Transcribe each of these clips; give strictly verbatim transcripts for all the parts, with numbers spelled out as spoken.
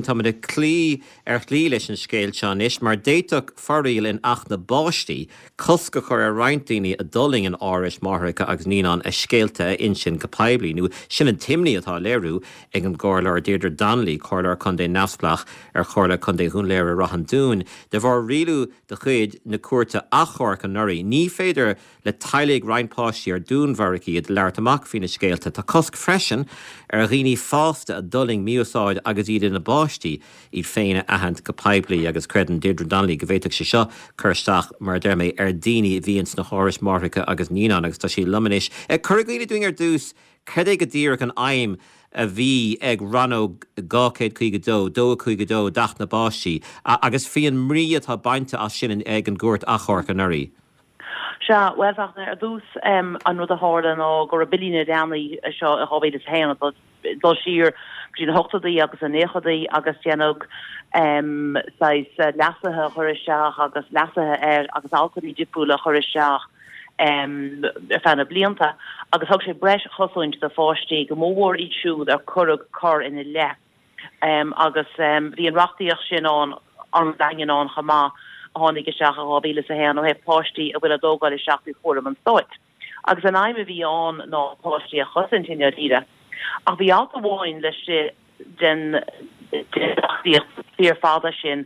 tá de clí ar clí leis an scéil seán is, mar déiteach foríil in ach na báistí, cosca chur ar reintíine a doling an áris marthracha agus níán a scéalte in sin go peblií. Nu sin an timní atá léirú ag an gála ar Deirdre Donnelly, chorla chun é nafsplach ar chorla chun é hún léir a rahan dún, de bhar riú de chuid na cuarta achor an nuirí. Ní féidir le tailig reinpáistí ar dúnmharaí a leart amach fina scéalte tá cosc freisin ar rií fásta a doling míosáid agus iad in na báistí iad féine ahand go peblií agus credan Deirdre Donnelly go bhhéiteach sé seo chuirsteach mar dermé ar daoine bhíons na háras marthacha agus níán agus tá sí lumanis. Curiglaoine doing ar dús cred go dtíach an aim a bhí ag ranó gácéad chuige dó, dó chuige dó dach na báistí agus fion mríad tá bainte a sin ag an gúirt achor an nuirí. Se wefach ar dús um, an rud a hádan ó gur a bilína déanaí seo a chovéid is héana dul siir sin hochtadaí agus an néchadaí agus déanug um, sais uh, lasathe choristeach agus lasathe ar agus alcadaí dipúla choristeach um, fanna blianta agus thug sé breis chosáint de fáistí go mór iad siúd ar curug cor ina le um, agus um, bhí an rachtaíoch sin an an dain an chamá hánig go seach a bhíle a héan ó heh páistí a bhfuil a dógáil i seachú fórum an stoit. Agus an aimime bhí an ná páistí a chosintíine ríide. Ach bhí alta bháin leis den tíar fáda sin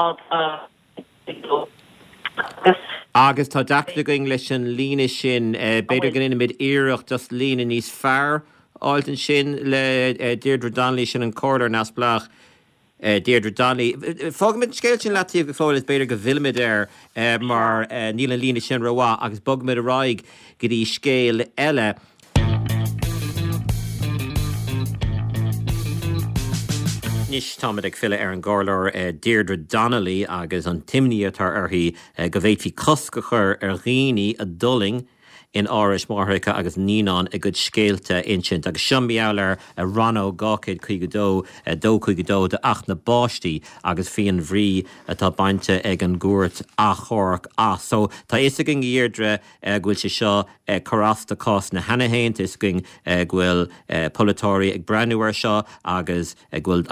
agus tá deachta go leis an líne sin beidir gan mid iireach just lína níos fearr áiltan sin le Deirdre Donnelly sin an cóir nas blach. Uh, Deirdre Donnelly. Fág mit scéil sin letíomh go fáil is beidir go bhilmid ar uh, mar uh, níl an lína sin roá agus bog mid a raig go dtí scéil eile. Nis táid ag fila ar an gálar uh, Deirdre Donnelly agus an timní atá arthaí uh, go bhhéit hí cosca chur ar ghaoine a doling in áris marthacha agus níán a good scéalte insint agus siombialar a ranó gácéad chuige dó dó chuige dó de ach na báistí agus fion bhrí atá bainte ag an gúirt a chorc as. So tá is a gin Deirdre ghfuil sé seo chorasta cás na hanahéint is gin ghfuil polatóirí ag breanúir seo agus ghfuil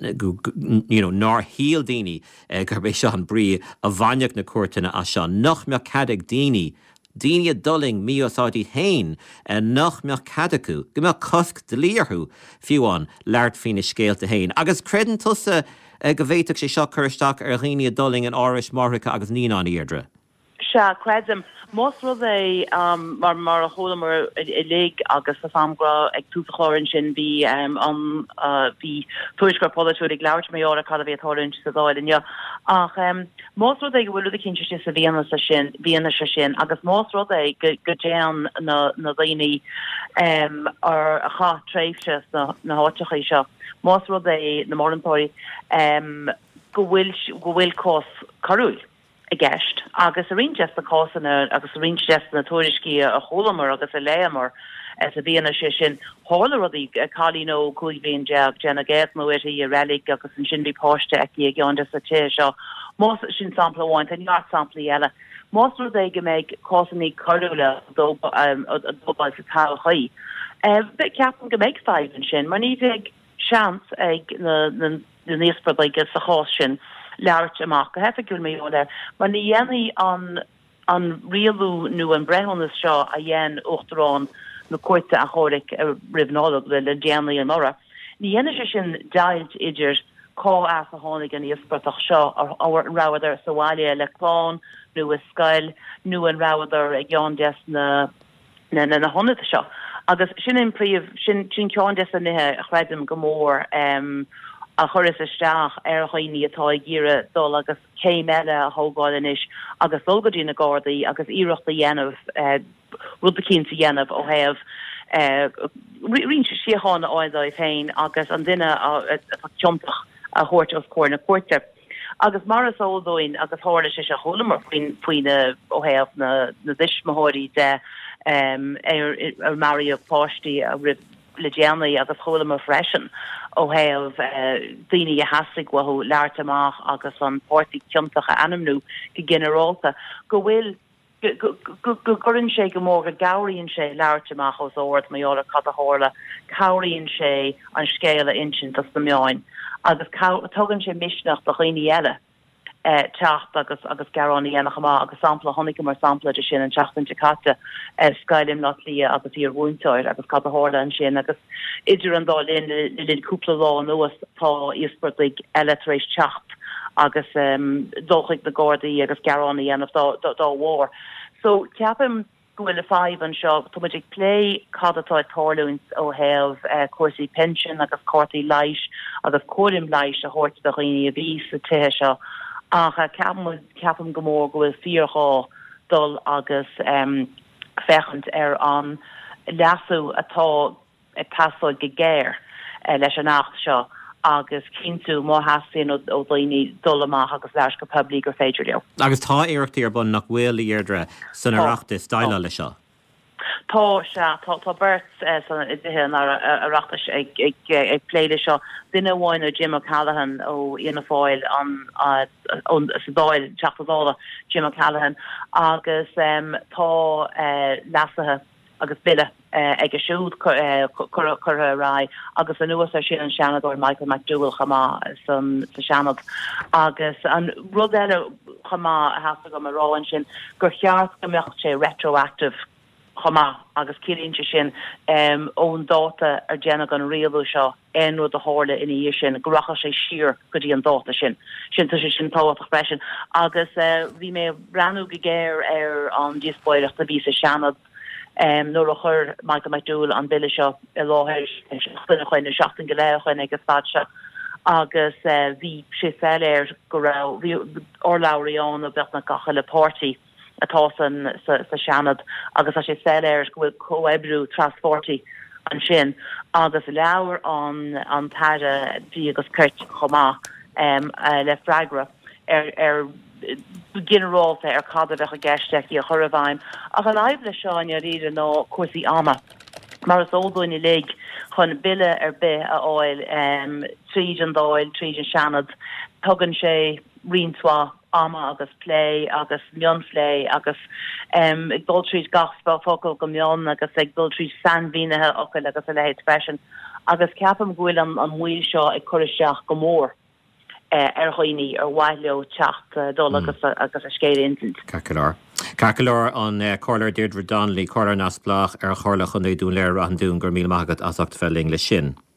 ná híal daoine gur bé seo an brí a bhainneach na cuairtaine a seo nach me cadig daoine Díine doling míosáidí hain a nach meach cadacu, go meach cosc de líorthú fiúán leart fine scéalta hain. Agus credan tusa uh, go bhhéiteach sé seo chuirsteach ar ghaoine doling an áris marthacha agus níán Deirdre. Se credim Most rud é um, mar mar a hólamar i lé agus a samgra ag túsachlárin sin bhí um, an uh, bhí tuisgra polúir ag leabhart mé ára cad a bhí atáirn sa dáilin ja. Ach um, most rud é go bhfuil a cinnte sin sa bhíana sa sin bhíana sa sin agus most rud é go go déan na na dhaoine um, ar a cha tréifse na na háteach seo. Most rud é na morntóirí um, go bhfuil go bhfuil cós carúil. A gist agus a rin just a cosna agus a rin just na toiriski a cholamar agus a léamar as a bíana sé sin hála rudí a chalíno cuivín deag gena gét nó i a relic agus an sin bhí páiste aquí a gceann a té seo más sin sampla bhaint an neart sampla eile más rud é go méid cosaní carúla dó dóbal sa tal chaí bit ceapan go méid fáin sin mar ní ag seans ag na na níospa agus sa chás sin leart amach go hefa gúil mé óir mar ní dhéanaí an an rialú nu an brehonnas seo a dhéan uchtarrán na cuairte a chóric a ribnála le le déanaí an ora. Ní dhéana sé sin dailt idir cá as a tháinig an íospartach seo ar áhar an ráhadar sa bháile le clán nu a scail nu an ráhadar ag gceann des na na na honnaide seo. Agus sin in príomh sin sin ceann des a nithe a chreidim go mór um, a choris isteach ar chaoine atá gíire dul agus céim eile a thógáil inis agus dulgadí na gádaí agus iireachta dhéanamh rud cínta dhéanamh ó héamh rinse siáánna áidáid féin agus an duine teompach a thuirt ó cóir na cuairte. Agus mar is ódóin agus háirla sé se cholamar faoine ó héamh na na disismathirí de ar marí páistí a rih le déanaí agus cholamar freisin ó héamh daoine a hasig wathú leart amach agus an pórtaí teomtacha animnú go generalta go bhfuil gorin sé go mór a gaíonn sé leirteach os óirt méola cat a hála cairíonn sé an scéile insin tas na meáin agus tugann sé misneach do chuoine eile techt agus agus garráí enachá agus sampla honnig mar sampla de sin an teachtain te catte skylim not lia agus ír búntáir agus cap a hála an sin agus idir an dá lin lin cúpla lá nuas tá ispurtig eile éis techt agus um, dulchaig na Gordaí agus garráí en of dá war. So ceapim gohfuil five an seo tuidir lé cadatá tálúins ó heh uh, cuasaí pension agus cortaí leiis agus cuaim leiis a hort a riine a ví sa tuthe seo ach ceapim ceapim gomór gohfuil fíorá dul agus um, fechant ar an leasú atá e pasó go géir uh, leis an nacht seo. agus cinú má hasín ó daoine dul amach agus leis go public gur féidir leo. Agus tá éireachtaí ar bun nach bhfuil iardre san areachtas staile lei seo. Tá se tá tá bert san ithe areachtas ag ag pléide seo duine bháin ó Jim O'Callaghan ó Ian Fáil an ón sa dáil teachtadála Jim O'Callaghan agus um, tá uh, lasathe agus bille uh, ag a siúd chur rá agus an nuas ar sin an seanadúir Michael McDougall chamá san sa seanad agus an rud eile chamá hasasta go marráin sin gur cheart go meocht sé retroactive chamá agus cinnte sin um, ón dáta ar déna an rialú seo en rud a hála ina dhé sin goracha sé sir go dtí an dáta sin sin tá sé sin táach freisin agus uh, bhí mé ranú go géir ar an díospóireach a bhí sa seanad Um, nor a chur Michael McDougall an bille seo i láthir chuin na seachtain go léir chuin agus fad se agus bhí sé féléir go ra bhí orláíán a bet na gacha le pártaí atá san sa seanad agus a sé féléir go bhfuil coebrú transportaí an sin agus leabhar an an taide bhí agus cuirt chomá um, uh, le freigra ar ar generalta ar cadadach a geisteach í a chorahhaim ach an aimhle seáin ar iad ná cuasaí ama mar is ódóinna le chun bille ar bith a áil um, tríd an dáil tríd an seanad tugann sé rionsá ama agus lé agus mionlé agus um, ag dul tríd gaspa focail go mion agus ag dul tríd sanmhínathe ocail agus a lehéid freisin agus ceapam gúil an an mhuiil seo ag chuiristeach go mór ar chuoine ar bhaileo teacht dul agus agus a scéad intant. Cacalar. Cacalar an choir Deirdre Donnelly choir nas blach ar chorla chun é dún léir an dún gur míl maigad as ocht felling le sin.